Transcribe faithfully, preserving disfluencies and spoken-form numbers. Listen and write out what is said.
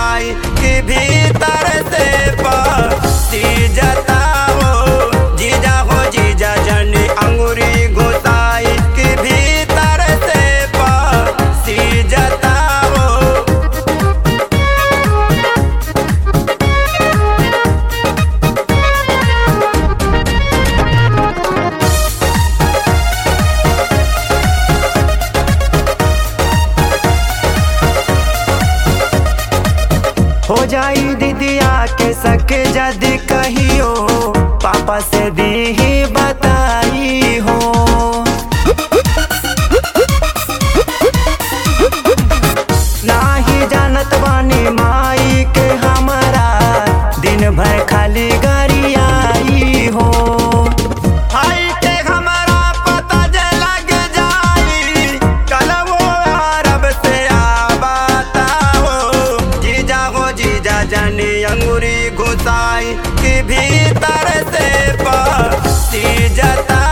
घुसाई कि भीतर से पसी जाता हो जीजा हो जीजा जन अंगूरी घुसाई कि भीतर से पसी जाता हो। हो जाई दीदिया के सके जदी कहियो पापा से दी बताई हो। नाही जानत बानी माई के हमारा दिन भर खाली गाड़ी आई हो। हाई के हमारा पता जे लग जाई कल वो अरब से आबाता हो जीजा हो जीजा जानी अंगूरी घुसाई कि भीतर से पसी जाता